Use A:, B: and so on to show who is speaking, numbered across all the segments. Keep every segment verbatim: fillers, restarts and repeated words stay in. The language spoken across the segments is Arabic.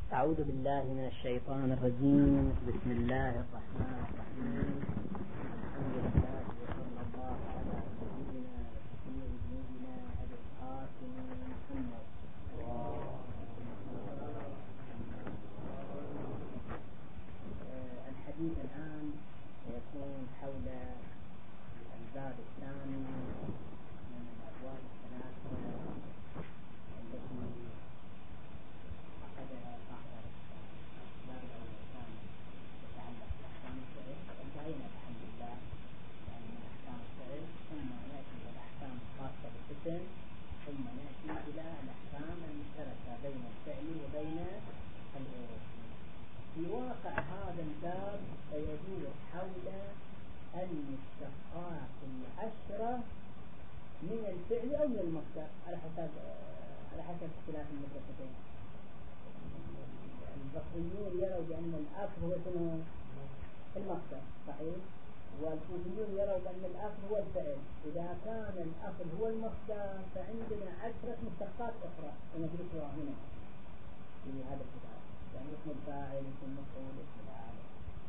A: أعوذ بالله من الشيطان الرجيم. بسم الله الرحمن الرحيم. الحمد لله وصلى الله على سيدنا ونبينا أبي القاسم محمد. الحديث الآن سيكون حول الباب الثاني من الأبواب الثلاثة التي أخذها صاحب الباب الأول كان يتعلق بأحكام الفعل، وانتهينا الحمد لله يعني من أحكام الفعل، ثم نأتي إلى الأحكام الخاصة بالاسم، ثم نأتي إلى الأحكام المشتركة بين الفعل وبين الاسم. في واقع هذا الباب سيدور حول المشتقات العشرة من الفعل أو من المصدر على حسب على حسب اختلاف المدرستين. البصريون يروا بأن الأصل هو شنو؟ المصدر، صحيح؟ والكوفيون يروا بأن الأصل هو الفعل. إذا كان الأصل هو المصدر فعندنا عشرة مشتقات أخرى ندرسها هنا في هذا الكتاب، يعني اسم الفاعل، اسم المفعول، اسم العامل،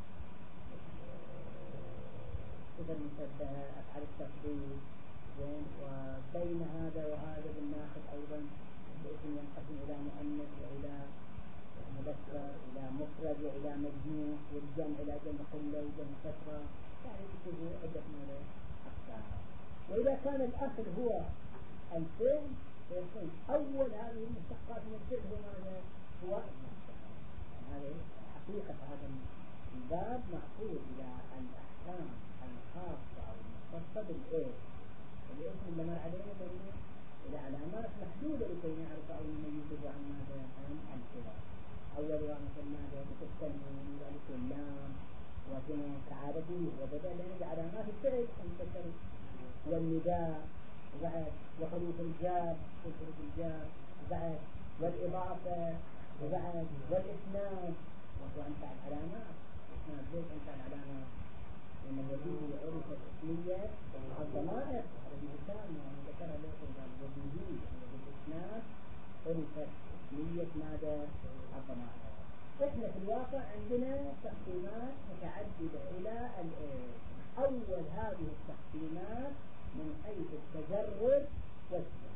A: صفة المشبهة، أفعال التفضيل، زين. وبين هذا وهذا بالناخذ أيضا الاسم ينقسم إلى مؤنث وإلى مذكر، إلى مفرد وإلى مجموع، والجمع إلى جمع قلة وجمع كثرة، يعني بتجي عدة من الأقسام. وإذا كان الأصل هو الفعل فيكون أول هذه المشتقات من الفعل هو ماذا؟ هو المصدر. هذه حقيقة هذا الباب معقول إلى الأحكام الخاصة أو المختصة بالإيه. الاسم اللي مر علينا بأنه إلى علامات محدودة لكي نعرف أو نميز عن ماذا عن الكلام. أولها مثل ماذا بالتنوين وألف اللام وكما كعادته وبدأ لنا بعلامات الفعل المذكر والنداء، وبعد وحروف الجار وحروف الجار، وبعد والإضافة، وبعد والإسناد وأنفع العلامات. إسناد ليش أنفع العلامات؟ لأن الوجيه عرفت اسمية الضمائر على اللسان، يعني ذكر ليس الوجيه والإسناد عرفت اسمية ماذا؟ الضمائر. إحنا في الواقع عندنا تقسيمات متعددة إلى الإيه. أول هذه التقسيمات من حيث التجرد والسن.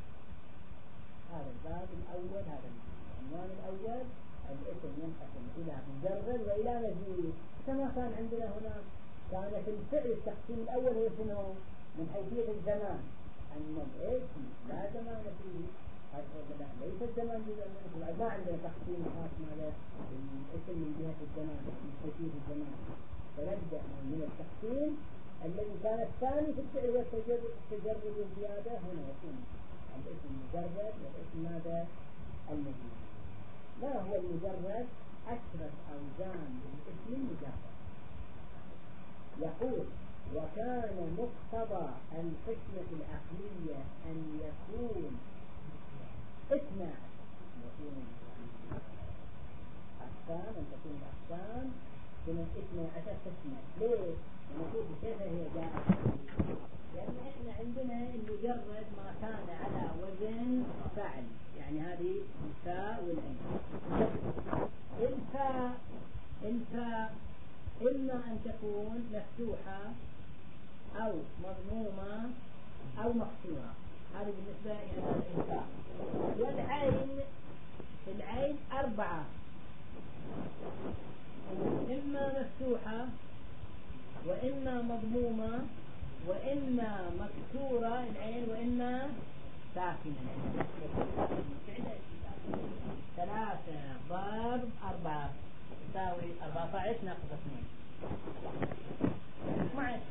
A: هذا الباب الأول، هذا العنوان الأول، الاسم ينقسم إلى مجرد وإلى مزيد، كما كان عندنا هنا. كان في الفعل التقسيم الأول هو شنو؟ من حيثية الزمان، أن الاسم لا زمان فيه، لا ليس الزمان جزء منه، ما عندنا تقسيم خاص ماذا الاسم من جهة الزمان من حيثية الزمان. فنبدأ من التقسيم الذي كان الثاني في الفعل والتجرد والزيادة. هنا يكون الاسم مجرد والاسم ماذا؟ المزيد. ما هو المجرد؟ عشرة أوزان للاسم المجرد. يقول: وكان مقتضى الحكمة العقلية أن يكون اثنا يكون أقسام، أن تكون الأقسام من اثنى عشر قسمة. ليه؟ ونشوف كيف هي جاءت. لأن إحنا عندنا المجرد ما كان على وزن فعل، يعني هذه الفاء والعين. الفاء الفاء إما أن تكون مفتوحة أو مضمومة أو مقصورة، هذه بالنسبة إلى الفاء. والعين العين أربعة، إما مفتوحة وإما مضمومة وإما مكسورة العين وإما ساكنة. ثلاثة ضرب أربعة تساوي أربعة عشر ناقص اثنين معك.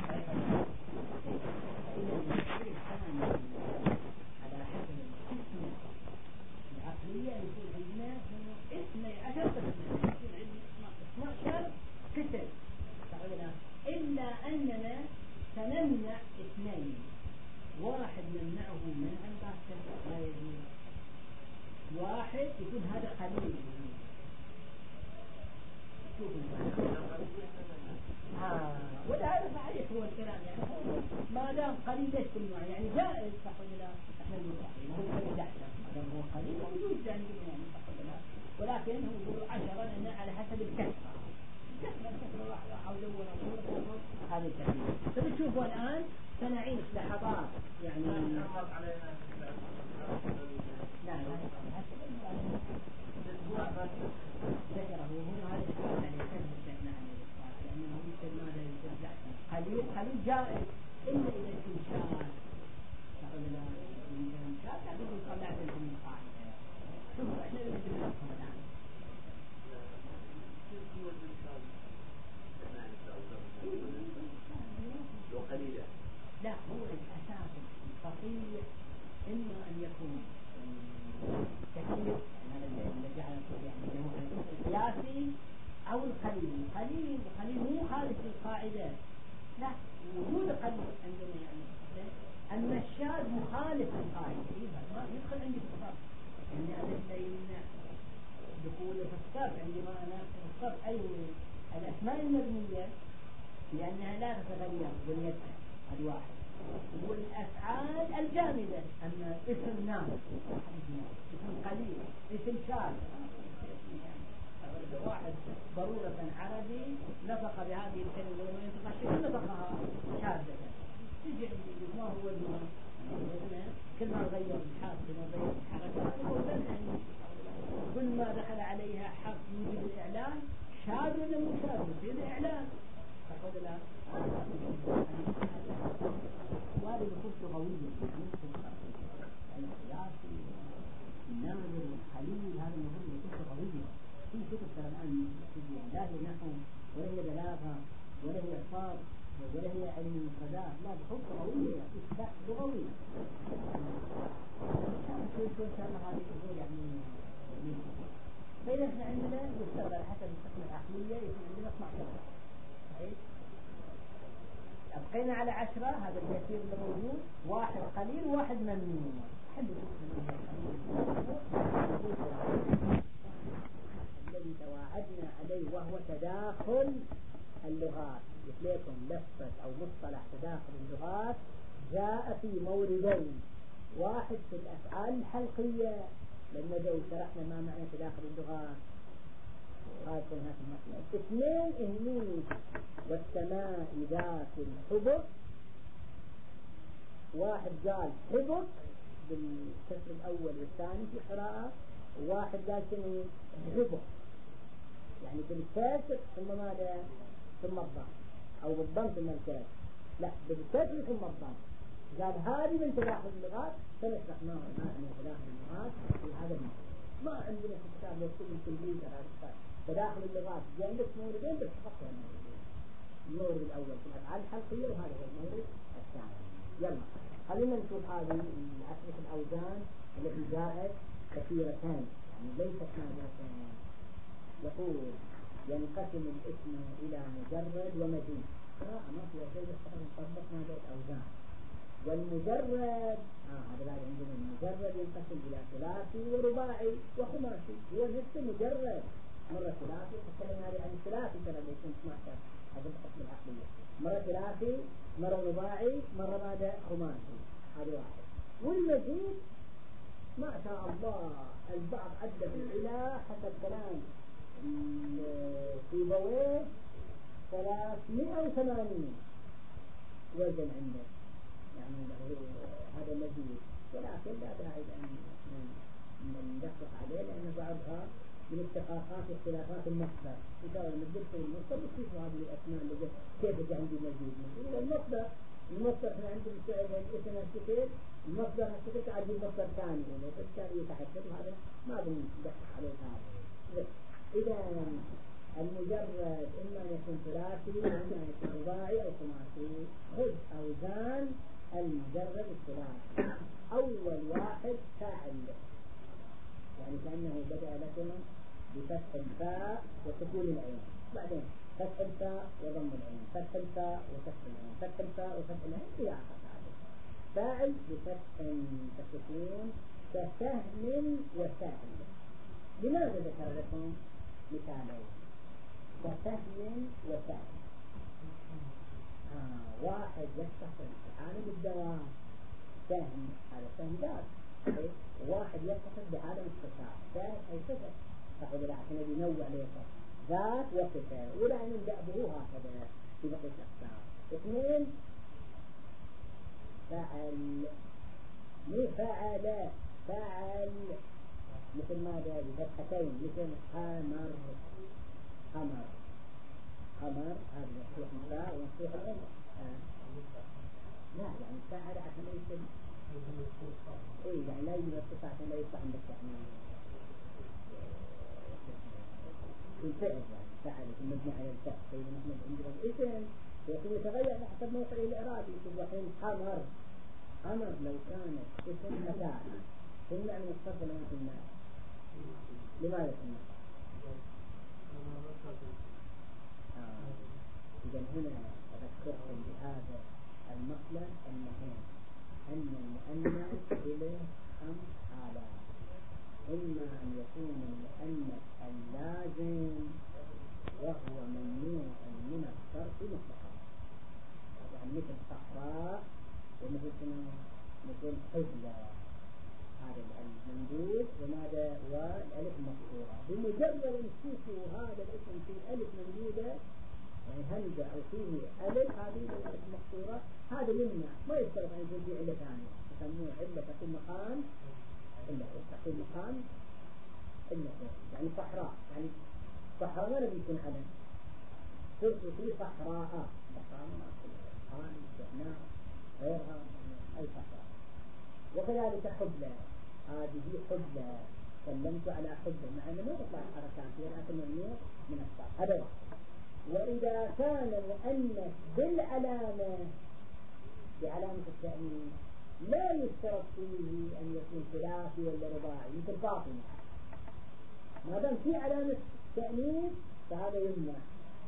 A: على حسب القسمة العقلية يكون عندنا اثني عشر قسمة، يكون عندنا اثني عشر قسم، إلا أننا سنمنع اثنين. واحد نمنعه منعا باتا لا يجوز، واحد يكون هذا قليل شوف آه ولا صحيح هو الكلام يعني هو ما دام قليل ليش كل نوع يعني جائز صح ولا لا؟ احنا نقول يعني هو قليل احسن ما دام هو قليل موجود يعني يعني صح ولا لا؟ ولكن هو يقول عشرة لأن على حسب الكثرة الكثرة الكثرة واحدة حول ولا طول هذا التحديد. فبتشوفوا الآن سنعيش لحظات يعني
B: مرت علينا
A: نعم ذكره هنا هذا السؤال يعني كذب استثناء لأنه يمكن ماذا يتبع قليل قليل جائز إلا إذا يكون شاذ فقال لا يمكن شاذ يعني يقول طلعت لكم من قاعدة شوفوا إحنا نجد لكم الآن
B: وقليلا
A: لا هو الأساس الفقير إما أن يكون كثير هذا اللي جعل يعني القياسي أو القليل قليل قليل مو خالف القاعدة لا وجود قليل عندنا يعني أما الشاذ مخالف القاعدة ما يدخل عندي في الصرف يعني هذا يمنع دخوله في الصرف عندما أنا في الصرف أي الأسماء المبنية لأنها لا تتغير بنيتها هذا واحد والأفعال الجامدة أما اسم نام اسم قليل اسم شاذ واحد ضرورة عربي نطق بهذه الكلمة وما ينطق شيء نطقها شاذة تجي ما هو النوع كل ما غير الحرف كل ما غير الحركة كل ما دخل عليها حرف يوجد الإعلان شاذ ولا مو شاذ يصير إعلان فقد لا وارد خصوص قوية يعني القياسي الناظر الخليل هذا المفروض يكون قوية في كتب ترى الآن لا هي نحو ولا هي بلاغة ولا هي صار ولا هي علم المفردات لا بخصوص قوية إثبات لغوي إن شاء الله هذه الأمور يعني فإذا إحنا عندنا يستغل حسب القسمة العقلية يكون عندنا اثنا عشر صحيح أبقينا على عشرة هذا الكثير اللي موجود واحد قليل وواحد ممنوع حلو الذي تواعدنا عليه وهو تداخل اللغات مثلكم لفظ أو مصطلح تداخل اللغات جاء في موردين واحد في الأفعال الحلقية لما جو شرحنا ما معنى تداخل اللغات هذا هذا المسألة اثنين اهمين والسماء ذات الحبك واحد قال حبك بالكسر الأول والثاني في قراءة وواحد قال شنو حبك يعني بالكسر ثم ماذا ثم الضم أو بالضم ثم الكسر لا بالكسر ثم الضم قال هذه من تداخل اللغات سنشرح ما معنى تداخل اللغات في هذا الموضوع ما عندنا في كتاب مكتوب بالتنبيه على هذا تداخل اللغات جنبك موردين بس فقط المورد الأول في الأفعال الحلقية وهذا هو المورد الثاني. يلا خلينا نشوف هذه الأسئلة الأوزان التي جاءت كثيرتان يعني ليست نادرتان. يقول ينقسم الاسم إلى مجرد ومزيد قراءة ما فيها شيء بس نطبق هذه الأوزان والمجرد آه هذا بعد عندنا المجرد ينقسم إلى ثلاثي ورباعي وخماسي هو نفس مجرد مرة ثلاثي تكلمنا عن الثلاثي ترى اللي كنت معك هذا الحكم العقلية مرة ثلاثي مرة رباعي مرة بعد خماسي هذا واحد. والمزيد ما شاء الله البعض عده إلى حسب كلام في بويه ثلاثمائة وثمانين وزن عنده يعني هذا مزيد ولكن لا داعي أن ندقق عليه لأن بعضها من اتفاقات واختلافات المصدر إن شاء الله نبدأ المصدر بكيفوا هذه الأسماء اللي كيف جاء عندي مزيد إذا المصدر المصدر احنا عندنا السؤال اسم الشكل المصدر الشكل تعدي مصدر ثاني إذا كان يتحدث هذا ما بندقق عليه هذا. إذا المجرد إما أن يكون ثلاثي وإما أن يكون رباعي أو خماسي خذ أوزان المجرد الثلاثي. أول واحد فاعل يعني كأنه بدأ لكم بفتح الفاء وسكون العين بعدين فتح الفاء وضم العين فتح الفاء وفتح العين فتح الفاء وفتح العين إلى آخر فاعل بفتح وسكون كسهل وسهل. لماذا ذكر لكم مثالين؟ كسهم وسهم. آه واحد يتصل بعالم الدوام سهم، هذا سهم ذات. واحد يتصل بعالم الصفات ذات أي صفة، فقد عشان ينوع ليس ذات وصفة، ولا نبدأ به هكذا في بقية الأقسام. اثنين فعل، مو فعل، فعل مثل ماذا بفتحتين، مثل حمر، حمر حمر هذا مفتوح الفاء ومفتوح الألف. آه. لا يعني فعل عشان يصير ايه، يعني لا يوجد الصفة عشان لا يصبح عندك يعني في الفعل، يعني فعل المبني على الفعل. طيب نحن عندنا الاسم يكون يتغير حسب موقعه الإعرابي. يكون الحين حمر، حمر لو كان اسم مكان قلنا من الصرف ولا ما قلنا؟ لماذا قلنا؟ آه. إذا هنا أذكركم بهذا المطلب المهم أن المؤنث له خمس حالات. إما أن يكون المؤنث اللازم وهو ممنوع من الصرف مطلقا، يعني مثل صحراء ومثل مثل حجلة، هذا الممدود وماذا والألف مكسورة. بمجرد أن تشوفوا هذا الاسم فيه ألف ممدودة يعني همزة أو فيه ألف، هذه الألف مكسورة، هذا يمنع، ما يشترط أن يكون فيه علة ثانية، يسموه علة تقوم مقام علة، تقوم مقام علة. يعني صحراء، يعني صحراء ما لم يكن علم، صرت فيه صحراء، صحراء ما صحراء استثناء غيرها أي صحراء. وكذلك حبلى، هذه حبلى، سلمت على حبلى مع أنه ما تطلع الحركات لكن ممنوع من الصرف، هذا واحد. وإذا كان مؤنث بالعلامة بعلامة التأنيث لا يشترط فيه أن يكون ثلاثي ولا رباعي، مثل فاطمة، ما دام في علامة تأنيث فهذا يمنع.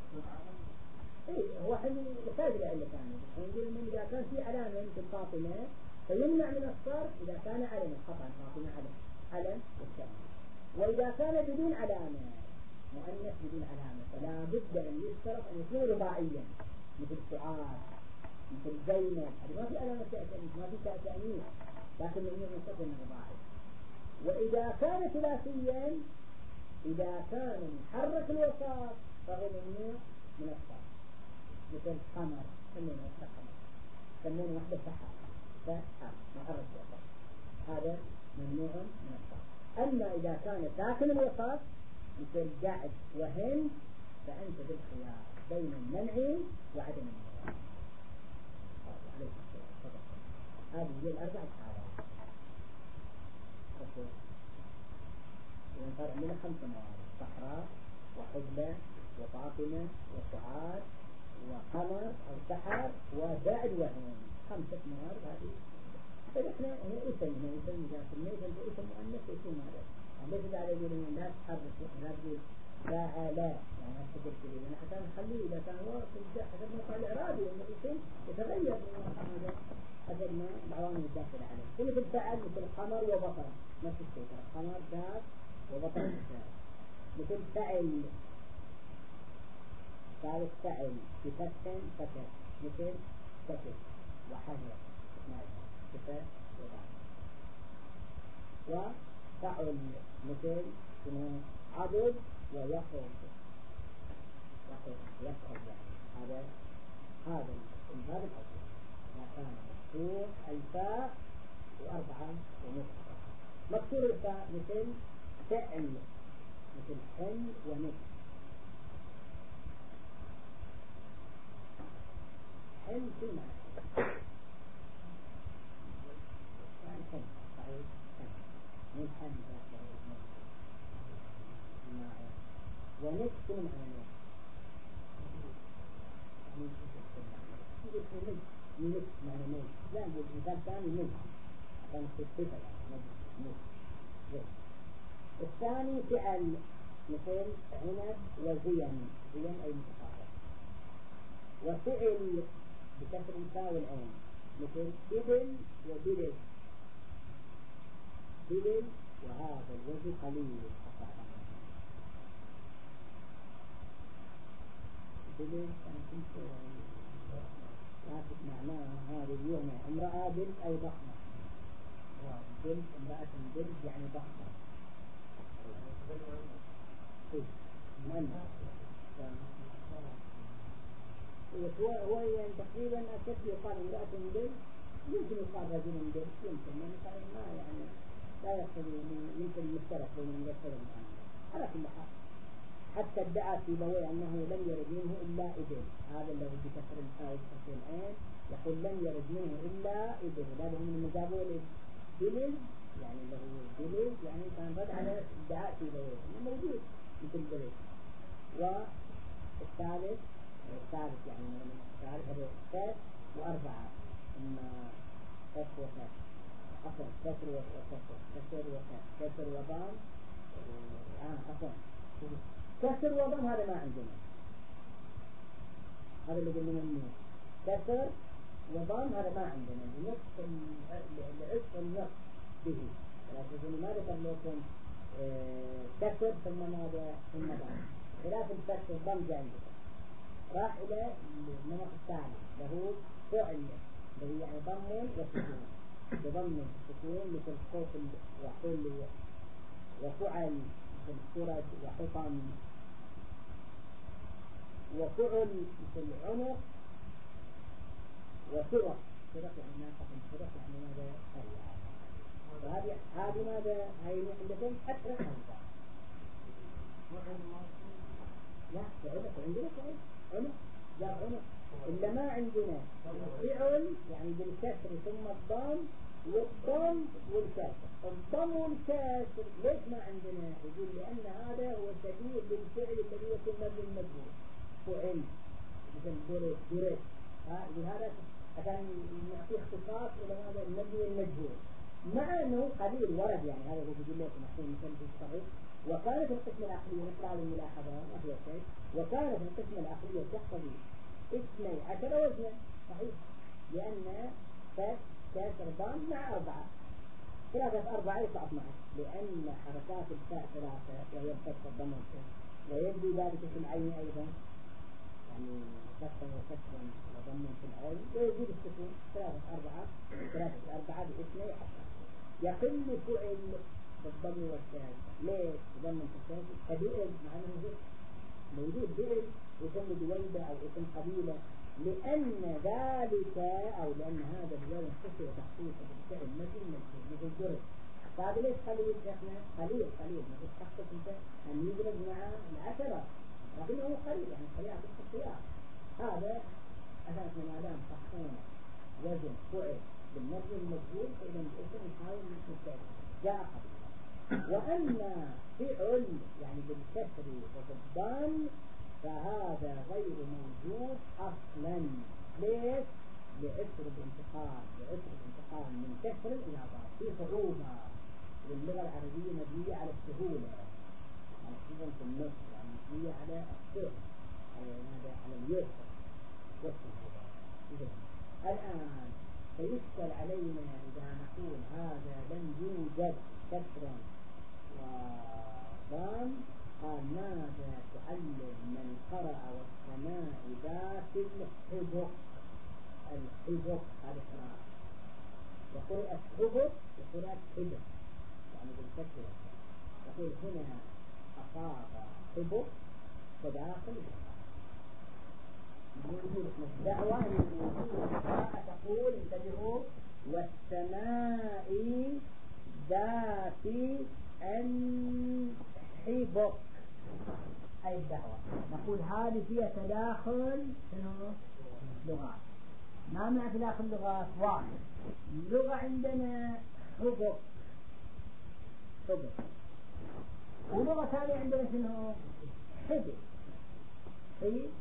A: إيه هو حين يحتاج لعلة ثانية، نقول إن إذا كان في علامة مثل فاطمة فيمنع من الصرف إذا كان علم، خطأ فاطمة علم علم والتأنيث. وإذا كان بدون علامة مؤنث بدون علامة فلا بد أن يشترط أن يكون رباعيا، مثل سعاد، مثل زينب، هذه ما في علامة تأنيث، ما في تأنيث، لكن ممنوع من صرف الرباعي. وإذا كان ثلاثيا، إذا كان محرك الوسط فهو ممنوع من الصرف، مثل قمر، سمينا واحدة قمر، سمينا واحدة سحر، سحر محرك الوسط، هذا ممنوع من الصرف. أما إذا كان ساكن الوسط مثل جعد وهند فأنت بالخيار بين المنع وعدم المنع. هذه هي الأربع حالات. إذا صار عندنا خمسة موارد: صحراء وحبلى وفاطمة وسعاد وقمر أو سحر وجعد وهند، خمسة موارد هذه. فنحن هنا اسم هنا اسم مجاز الميت أنت اسم مؤنث اسم ماذا؟ ليس على يقول إن لا تحرك لا تقول فعل، يعني أتذكر كذا أنا حتى نخليه إذا كان هو حسب موقع الإعرابي إنه اسم يتغير من موقع هذا حسب ما العوامل الداخلة عليه. مثل فعل مثل قمر وبطل نفس الشيء، قمر ذات وبطل ذات. مثل فعل ثالث فعل بفتح فتح، مثل فتح وحجر صفة وضع. وفعل مثل عضد ويخرج، يخرج يخرج يعني هذا هذا الباب الأول ما كان مفتوح الفاء وأربعة ونصف. مكسور الفاء مثل فعل، مثل حل ونصف. حل في معنى حل صحيح، حل من حل ونصف في معنى نصف معنى نصف، لا نقول مثال ثاني نصف عشان تثبتها يعني نصف. الثاني فعل مثل عنب وزين، زين أي متقارب. وفعل بكسر الفاء والعين مثل إبل وبلد، بلد وهذا الوجه قليل حتى بلد أنا كنت عارف معناها هذا اليوم امرأة بلد أي ضخمة وبلد امرأة بلد يعني ضخمة هو هو يعني تقريبا أكثر يقال امرأة بلد يمكن يقال رجل بلد يمكن يعني ما يعني لا يقتضي يمكن المشترك بين المذكر والمؤنث على كل حال. حتى ادعى سيبويه أنه لم يرد منه إلا إبل، هذا الذي بكسر الفاء وكسر العين يقول لم يرد منه إلا إبل، هذا من المجابول بلد يعني اللي هو بلد يعني كان رد على ادعاء سيبويه أنه موجود مثل بلد. والثالث الثالث يعني الثالث هذا ثلاث وأربعة إما كسر وكسر عفوا كسر وكسر كسر وكسر كسر وضم آه عفوا كسر وضم هذا ما عندنا، هذا اللي قلنا منه كسر وضم هذا ما عندنا نقص العشق النقص به، ولكن لماذا قال لكم كسر ثم ماذا ثم ضم خلاف الكسر الضم جاء راح إلى النمط الثاني له فعل الذي يعني ضم وسكون بضم السكون مثل خوف وحل وفعل مثل سرد وحطم وفعل مثل عنق وسرق سرق يعني ناقة سرق يعني ماذا سريع. وهذه هذه ماذا هي عندكم حتى خمسة لا عنق عندنا عنق جاب عنق إلا ما عندنا فعل يعني بالكسر ثم الضم والضم والكسر. الضم والكسر ليش ما عندنا؟ يقول لأن هذا هو شبيه بالفعل الذي يكون مبني المجهول فعل مثل درس درس ها يقول هذا عشان نعطيه اختصاص إلى هذا المبني المجهول مع أنه قليل ورد يعني هذا هو يقول لكم نحن مثل في الصحيح. وكانت القسمة العقلية نقرأ الملاحظة ما هي شيء وكانت القسمة العقلية تقتضي اثني عشر وزنا صحيح لأن كسر ضم مع أربعة ثلاثة أربعة يطلع معه لأن حركات الفاء ثلاثة وهي الفتح الضم والكسر ويبدو ذلك في العين أيضا يعني كسر وكسر وضم في العين ويجيب السكون ثلاثة أربعة ثلاثة أربعة باثني عشر يقل فعل بالضم والكسر ليش ضم الكسر كبئل مع أنه موجود بئل اسم دويبة أو اسم قبيلة لأن ذلك أو لأن هذا الرجال يختصر تخصيصه بالفعل مثل مثل مثل جرد. فهذا ليش قليل شيخنا؟ قليل قليل ما تستحقق أنت أن يضرب مع العشرة لكنه قليل يعني خليها في الخيار. هذا أساس ما دام صحينا وزن فعل بالنظر المجهول فإذا الاسم يحاول نستعد جاء قبيل. وأما فعل يعني بالكسر وبالضم فهذا غير موجود أصلا. ليش؟ لعسر الانتقال لعسر الانتقال من كسر إلى ضم في صعوبة واللغة العربية مبنية على السهولة يعني خصوصا في النص يعني مبنية على السهل على ماذا على اليسر والسهولة. الآن فيشكل علينا إذا نقول هذا لم يوجد كسر وضم قال ماذا تعلم من قرأ والسماء ذات الحبق. الحبق هذا قراءة وقرأ الحبق وقرأ الحبق يعني بالكسر يقول هنا أصاب حبق فداخل نقول الدعوة القراءة تقول انتبهوا والسماء ذات الحبق أي الدعوة نقول هذه فيها تداخل لغات. ما معنى تداخل لغات؟ واحد اللغة عندنا حبق حبق ولغة ثانية عندنا شنو؟ حبق حبق.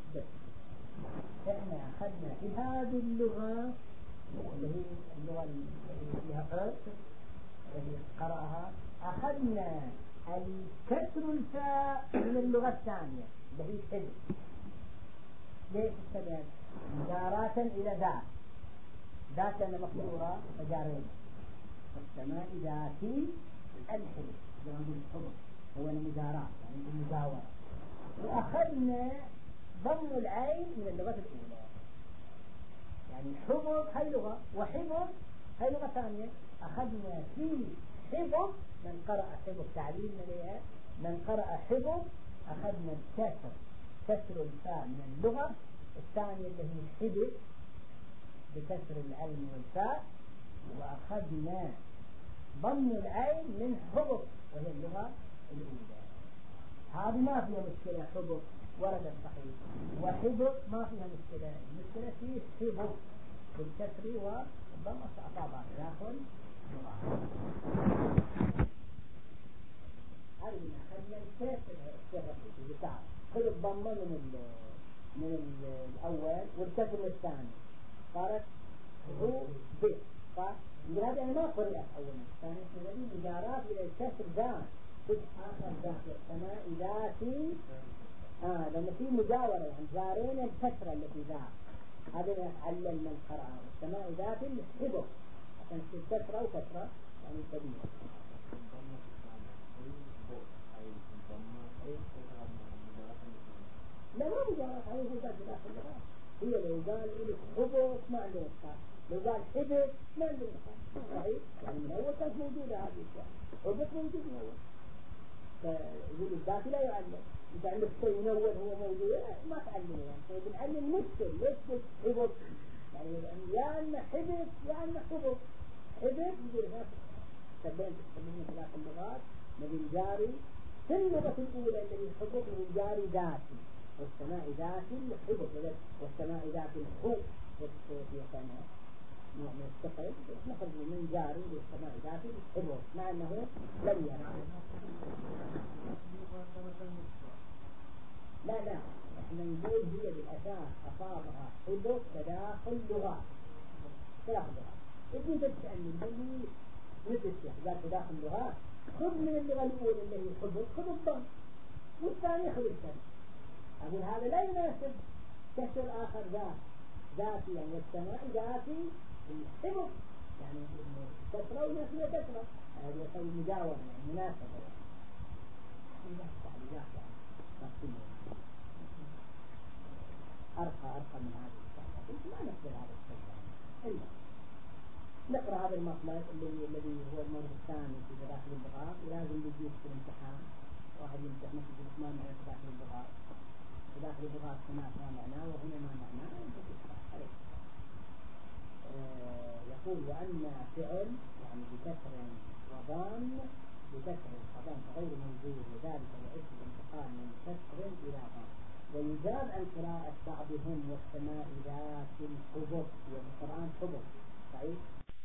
A: احنا أخذنا في هذه اللغة اللي هي اللغة اللي فيها حبق الذي قرأها أخذنا الكسر الفاء من اللغة الثانية اللي هي حبق. ليش السبب؟ مجاراة إلى ذات ذات أنا مقدورة فجارين السماء ذاتي الحبق زي ما نقول الحبق هو المجاراة يعني المجاورة. وأخذنا ضم العين من اللغة الأولى. يعني حبب هاي لغة، وحبب هاي لغة ثانية. أخذنا في حبب من قرأ حبب تعليم عليها، من قرأ حبب أخذنا الكسر، كسر الفاء من اللغة الثانية اللي هي حبب بكسر العين والفاء، وأخذنا ضم العين من حبب وهي اللغة الأولى. هذه ما فيها مشكلة، حبب ورد الصحيح، وحبب ما فيها مشكلة. المشكلة في حبب بالكسر والضم أصابع داخل لغة. هذه من أخذنا الكسر الرقيق بتاع خذ الضمة من ال من الأول والكسر الثاني صارت هو ب. فهذا يعني ما قرأت أولا ثاني من الإدارات إلى الكسر ذات كل آخر ذات السماء ذاتي. آه لأن في مجاورة يعني جارين الكسرة التي ذات، هذا يتعلم من قرأه. السماء ذات الحبب عشان تصير كسرة وكسرة يعني كبيرة. لا ما مجاورة عليه هو ذات داخل اللغات. هي لو قال إلي حبب ما عنده إشكال، لو قال حبب ما عنده إشكال. صحيح؟ يعني من أول كانت موجودة هذه الأشياء، حبب موجود من أول. فيقول الذات لا يعلم. إذا عندك شيء من أول هو موجود ما تعلمه يعني. فبنعلم نفسه ليش حبب يعني يا أن حبب يا أن حبب. حبب يقول هناك سبين تستخدمون ثلاث اللغات من جاري في اللغة الأولى الذي حبب من جاري ذاتي، والسماء ذاتي الحبب، والسماء ذاتي الحب في ثانية نوع من الثقل نخرج من جاري والسماء ذاتي الحبب مع أنه لم يرى. لا لا احنا نقول هي بالأساس أصابها حبب تداخل لغات تداخل لغات. إذن تتسألني اللي مثل الشيخ قال تداخل لغات، خذ من اللغة الأولى اللي هي حبب خذ الضم والثاني خذ الكسر. أقول هذا لا يناسب كسر آخر ذات ذاتي يعني والسماء ذاتي الحبب يعني كسرة ونسية كسرة هذه يسوي مجاورة يعني مناسبة يعني تعليلات يعني مقصودة أرقى أرقى من هذه الشيء ما نقدر هذا الشيء يعني. نقرأ هذا المطلب الذي الذي هو الموضوع الثاني في داخل اللغات، ولازم يجيب في الامتحان واحد يمتحن في ما معنى داخل اللغات. داخل اللغات هناك ما معناه وهنا ما معناه. آه يقول وأن فعل يعني بكسر وضم بكسر وضم غير موجود وذلك لعسر الانتقال من كسر إلى ضم. ويجاب عن قراءة بعضهم والسماء ذات الحبب في القرآن حبب صحيح.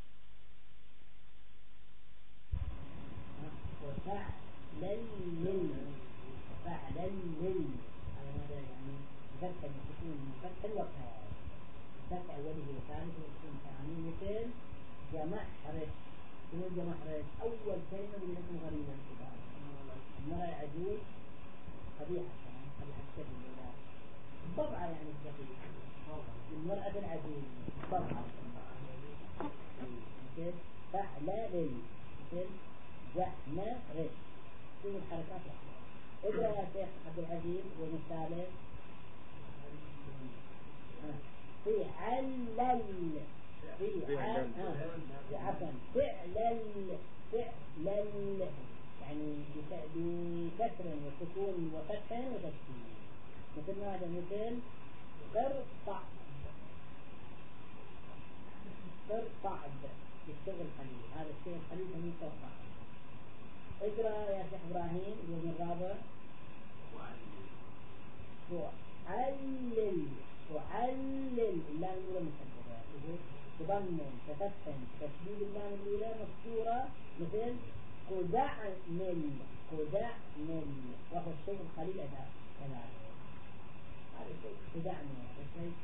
A: وفعلل فعلل هذا يعني فتح المسكين فتح الوقت فتح أوله وثالث وثالث ثاني مثل جمحرس. شنو جمحرس؟ أول كلمة من اسم غريبة الكتاب. المرأة عجوز قبيحة كمان قبيحة الشكل الأولاد طبعا يعني الشكل المرأة العجوز طبعا مثل فعلل مثل جمحرس. شنو الحركات الأخرى؟ إذا يا شيخ عبد العزيز ومثاله في علل في عل عفوا فعلل فعلل يعني بكسر وسكون وفتح وتسكين. مثل ماذا؟ مثل ترفع ترفع بالشغل القليل. هذا الشيء القليل من ترفع. اقرأ يا شيخ إبراهيم من الرابع وعلل وعلل اللام الأولى مشددة تضمن تفتن تشديد اللام الأولى مكسورة مثل قدعمل قدعمل وهو الشيء القليل أداء كذلك. هذا الشيء قدعمل هذا الشيء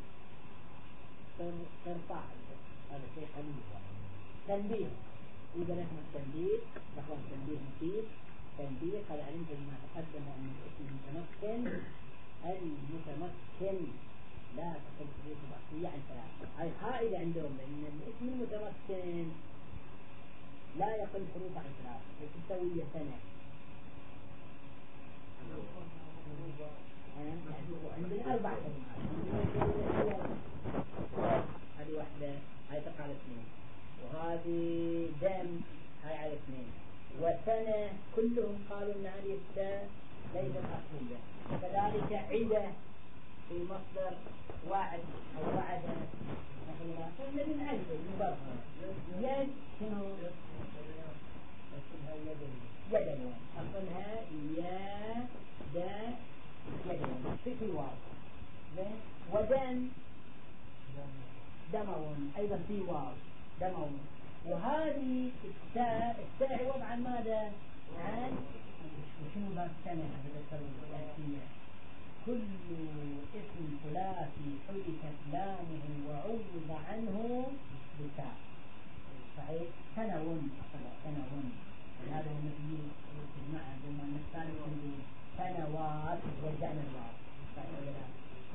A: ترفع هذا الشيء قليل. تنبيه إذا نحن التنبيه نحن التنبيه مفيد تنبيه قد علمت بما تقدم أن الاسم المتمكن المتمكن لا تقل حروف بحثية عن ثلاثة. هاي قاعدة عندهم لأن الاسم المتمكن لا يقل حروف عن ثلاثة وتسوي سنة. عندنا أربع من معاني التاء ليس الأصلية. كذلك عدة في مصدر واعد أو وعد فالذي نعرف المبارك يد شنو؟ أصلها يد يد أصلها يا دا يد في واو. ودن دمون أيضا في واو دمون. وهذه التاء التاء عوض عن ماذا؟ عن وشنو باب الثاني الثلاثية؟ كل اسم ثلاثي حدثت لامه وعوض عنه بتاء. صحيح؟ تنون تنون. هذا هو مثل المعنى بما نستعرف من سنوات رجعنا الواو. صحيح ولا لا؟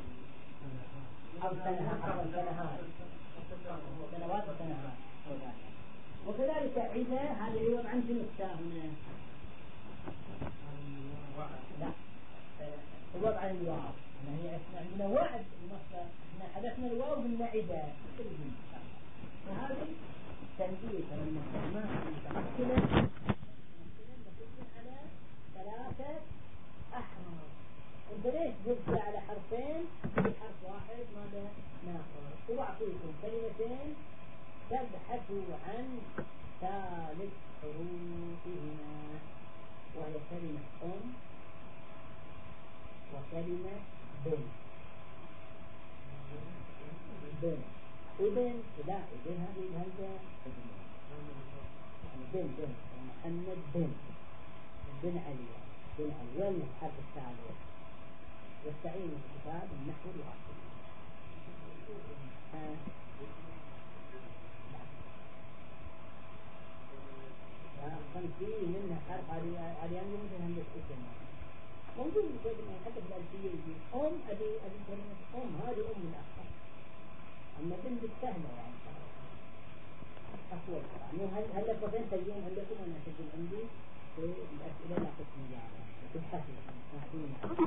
A: أو سنها أو سنهات سنوات وسنهات. وكذلك عدة هذا يوضع عن شنو التاء هنا؟ لا الوضع عن الواو. يعني احنا عندنا وعد المصدر، احنا حدثنا الواو قلنا عدة. فهذه تنبيه للمستعمال المتمثلة على ثلاثة أحرف. انت ليش جبت على حرفين بحرف واحد؟ ماذا ناخذ؟ وأعطيكم كلمتين تبحثوا عن ثالث حروفهما، وهي كلمة أم وكلمة بن. بن ابن لا ابن هذه الهمزة يعني بن بن محمد بن بن علي بن علي. وين الحرف الثالث؟ واستعين بالكتاب النحو الأصلي. كان فيه منها حرف على يمين مثل همزة اسم موجود حتى في الألفية يجي أم. أبي أبي كلمة أم هذه أم الأخر. أما بنت سهلة يعني أقوى. يعني هل هل لكم تجون عندكم؟ أنا أسجل عندي في الأسئلة لا قسم جاهلة في الحسن معلومة.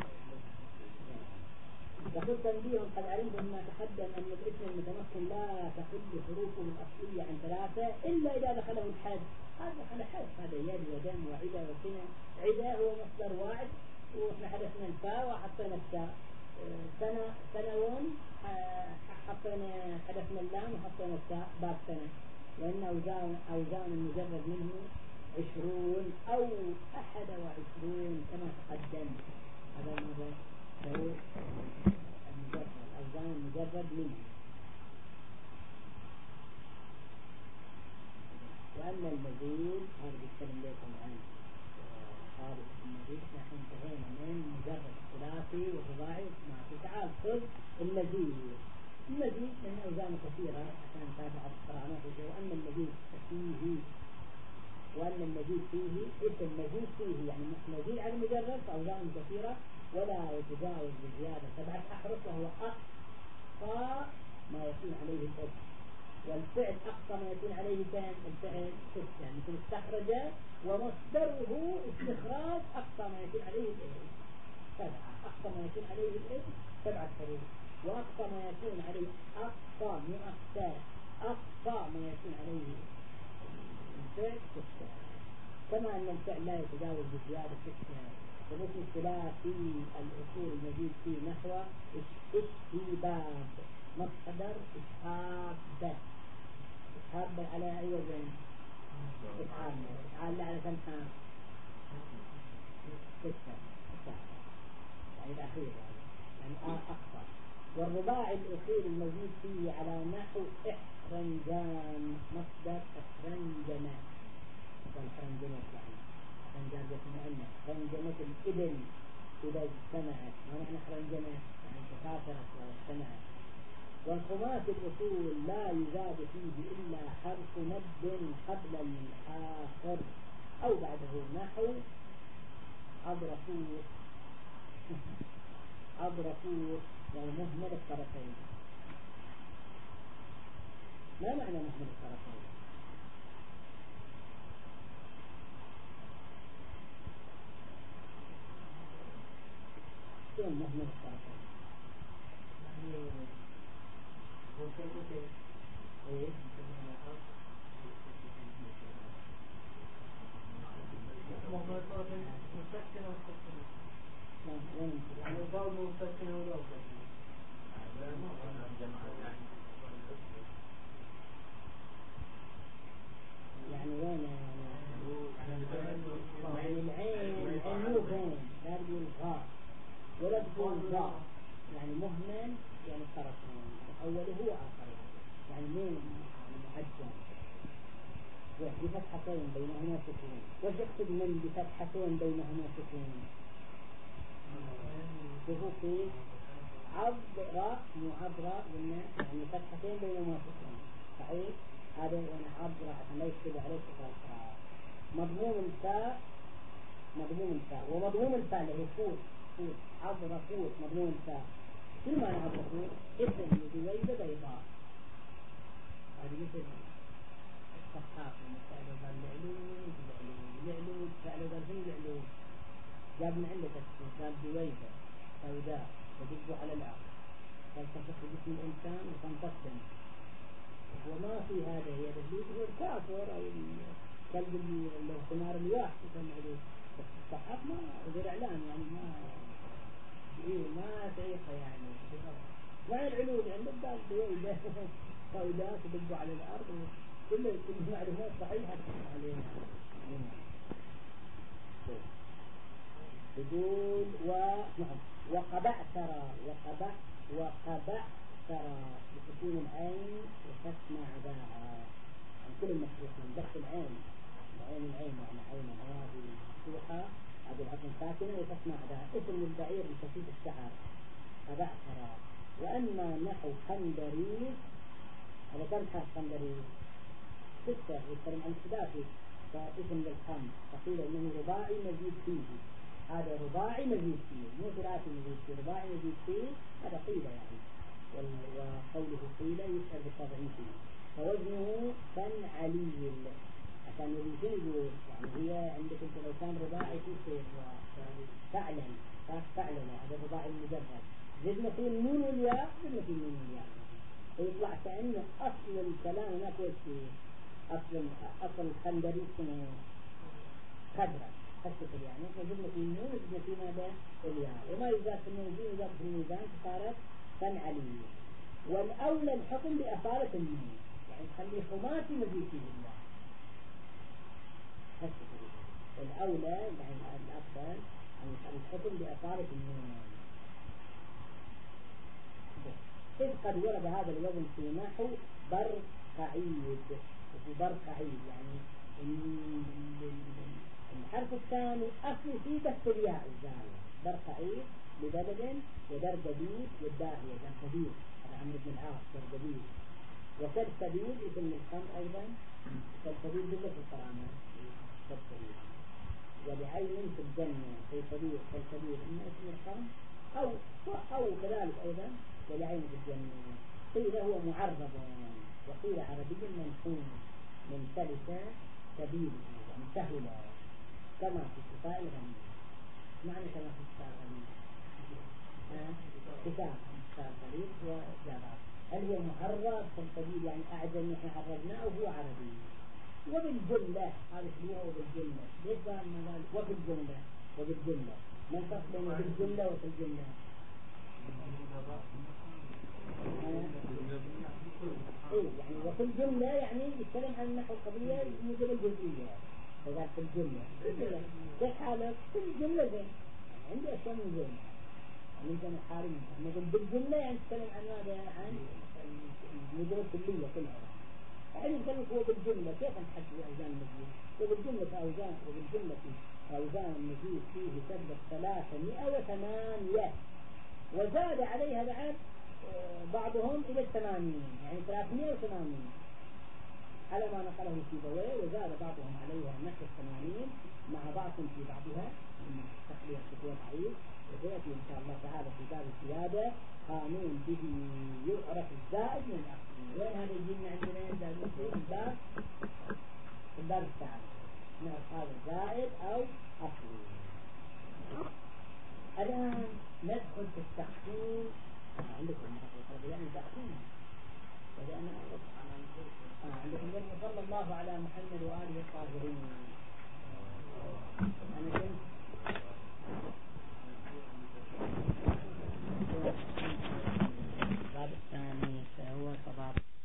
A: يقول تنبيه قد علمتم ما تقدم أن الاسم المتمكن لا تحل حروفه الأصلية عن ثلاثة إلا إذا دخله الحد. هذا دخل حد، هذا يد ودم وعدة وسنة. عدة هو مصدر واحد وإحنا حدثنا الفاء وحطينا التاء. سنة سنوون حطينا حدثنا اللام وحطينا التاء باب سنة. لأن أوزان أوزان المجرد منه عشرون أو أحد وعشرون كما تقدم. هذا ماذا هو المجرد أوزان المجرد منه. وأما المزيد هذا بيتكلم لكم عن خالص المزيد. نحن انتهينا من مجرد الثلاثي والرباعي. تعال خذ المزيد. المزيد من أوزان كثيرة عشان نتابع القرآنات. وأن المزيد فيه وأن المزيد فيه اسم مزيد فيه يعني مزيد على المجرد فأوزان كثيرة ولا يتجاوز بزيادة سبعة أحرف، وهو أقصى ما يكون عليه الاسم. والفعل أقصى ما يكون عليه كان الفعل ستة مثل استخرج، ومصدره استخراج أقصى ما يكون عليه الاسم سبعة. أقصى ما يكون عليه الاسم سبعة حروف، وأقصى ما يكون عليه أقصى مو أقصى أقصى ما يكون عليه الفعل ستة. كما أن الفعل لا يتجاوز بزيادة ستة. ومثل الثلاثي الأصول المزيد فيه نحو اشتباب مصدر إشهاب. إشهاب على أي وزن؟ إفعال. إفعال على كم حرف؟ ستة. يعني الأخير يعني أقصى. والرباعي الأخير المزيد فيه على نحو إحرنجان مصدر إحرنجنة. والإحرنجنة يعني إحرنجان جسم مؤنث. إحرنجنة الإبل إذا اجتمعت. ما معنى إحرنجنة؟ يعني تكاثرت واجتمعت. والخماس الأصول لا يزاد فيه إلا حرف مد قبل الآخر أو بعده نحو عبرفوت. عبرفوت يعني مهمل الطرفين. ما معنى مهمل الطرفين؟ شو مهمل الطرفين؟
C: مسكنة ومسكنة. يعني ضرب مسكنة وضرب.
A: يعني وين يعني العين العين مو بين لا تقول غاء ولا تقول ضاء يعني مهمل يعني طرفين أوله وآخره يعني مين معجم بفتحتين بينهما سكون وش يقصد من بفتحتين بينهما سكون شوفوا في عبر معبرة يعني فتحتين بينهما سكون صحيح هذا يعني عبر عشان لا يكتب عليه القراءة مضموم الفاء مضموم الفاء ومضموم الفاء اللي هو فوت فوت عبر فوت مضموم الفاء كل ما عبر فوت اسم لدويبة بيضاء هذه مثل الصحاف المستعد قال لعلوج لعلوج لعلوج فعلوا قال لعلوج جاب من عنده تفسير قال دويبة سوداء تدب على الأرض فالتصف جسم الإنسان وتنتقم وما في هذا هي دليل هو الكافر أو الكلب اللي هو حمار الواحد يسمى عليه بس الصحاب ما غير إعلان يعني ما إيه ما تعيقه يعني مع العلوم عند الدار دويبة سوداء تدب على الأرض كل كل المعلومات صحيحة علينا يقول و وقبعثر وقبع وقبع ترى بسكون العين وتسمع داعا عن كل المخلوقين بس العين العين العين يعني عين هذه مفتوحة هذه العين ساكنة وتسمع داعا اسم البعير لخفيف الشعر قبع ترى وأما نحو خندريس هذا كم حرف خندريس ستة يتكلم عن الثلاثي فاسم للخمس فقيل إنه رباعي مزيد فيه هذا رباعي مزيد فيه مو ثلاثي مزيد فيه رباعي مزيد فيه هذا قيل يعني وقوله قيل يشعر بالتضعيف فوزنه فنعلي عشان يجيبوا يعني هي عندك انت لو كان رباعي يصير فعلا فعلا هذا رباعي المجرد زدنا فيه النون والياء زدنا فيه النون والياء ويطلع كأنه أصل الكلام هناك وش أصل أصل الخندري اسمه خدرة خشة يعني زدنا فيه النون وزدنا فيه ماذا الياء وما يزاد في الموزين يزاد في الميزان فصارت فنعلي والأولى الحكم بأصالة النون يعني تخليه خماسي مزيد فيه الله والأولى يعني الأفضل يعني الحكم بأصالة النون إذ قد ورد هذا الوزن في نحو برقعيد وفي برقعيد يعني الحرف الثاني أصل فيه بس الياء الزاوية برقعيد لبلد ودرجبيل والداهية درجبيل هذا عمرو بن العاص درجبيل وكالسبيل اسم الخمر أيضا كالسبيل جلة الكرامة كالسبيل ولعين في الجنة كالسبيل كالسبيل إما اسم الخمر أو أو كذلك أيضا ولعين في الجنة قيل هو معرض وقيل عربي منحون من ثالثة سبيل يعني سهل كما في شفاء الغني معنى كما في شفاء الغني كتاب كتاب قريب وجابات هل هو معرض كالسبيل يعني أعجم نحن عرضناه أو هو عربي وبالجملة هذا هو وبالجملة ليش قال ما قال وبالجملة وبالجملة ما الفرق بين بالجملة وفي الجملة إيه يعني وفي الجملة يعني يتكلم عن النحو القضية موجب الجزئية فقال في الجملة كيف حالك في الجملة زين عندي أشياء من زين من زين الحالي نقول بالجملة يعني يتكلم عن ماذا عن موجب الكلية كلها يعني يتكلم هو بالجملة كيف نحدد أوزان المزيد وبالجملة أوزان وبالجملة أوزان المزيد فيه تبلغ ثلاثمائة وثمانية وزاد عليها بعد بعضهم إلى الثمانين يعني ثلاثمائة وثمانين على ما نقله سيبويه وزاد بعضهم عليها نحو الثمانين مع بعض في بعضها من تخلية خطوة ضعيف وسيأتي إن شاء الله تعالى في باب الزيادة قانون به يعرف الزائد من الأصل وين هذا يجينا عندنا زائد في الباب في الباب الثاني نعرف هذا زائد أو أصلي. الآن ندخل في التقسيم عندكم يعني تقسيم وأنا عندكم صلى الله على محمد وآله الطاهرين. هو صباب.